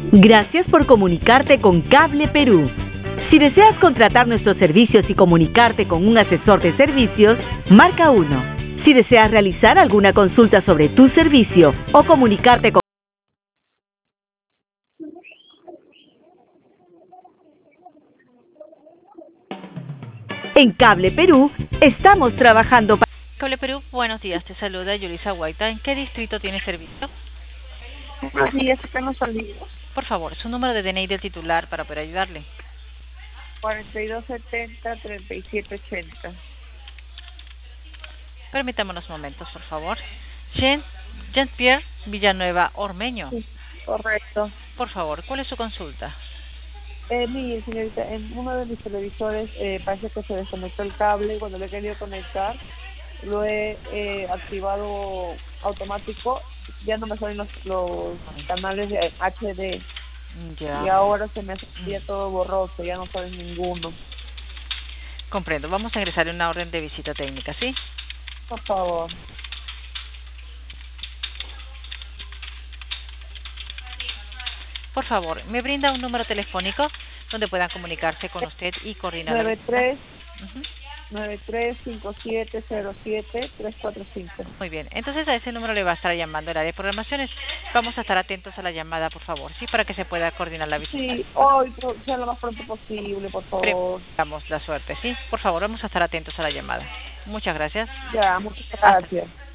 Gracias por comunicarte con Cable Perú. Si deseas contratar nuestros servicios y comunicarte con un asesor de servicios, marca 1. Si deseas realizar alguna consulta sobre tu servicio o comunicarte con... En Cable Perú, estamos trabajando para... Cable Perú, buenos días, te saluda Yulisa Guaita. ¿En qué distrito tiene servicio? Buenos días, estamos salidos. Por favor, su número de DNI del titular para poder ayudarle. 4270-3780. Permítame unos momentos, por favor. Jean-Pierre Villanueva Ormeño. Sí, correcto. Por favor, ¿cuál es su consulta? Mire, señorita, en uno de mis televisores parece que se desconectó el cable y cuando le he querido conectar lo he activado automático. Ya no me salen los canales de HD. Ya. Y ahora se me hacía todo borroso, ya no sale ninguno. Comprendo. Vamos a ingresar en una orden de visita técnica, ¿sí? Por favor. Por favor, ¿me brinda un número telefónico donde puedan comunicarse con usted y coordinar? 935707-345. Muy bien, entonces a ese número le va a estar llamando el área de programaciones. Vamos a estar atentos a la llamada, por favor, ¿sí? Para que se pueda coordinar la visita. Sí, hoy, sea lo más pronto posible, por favor. Damos la suerte, ¿sí? Por favor, vamos a estar atentos a la llamada. Muchas gracias. Ya, muchas gracias.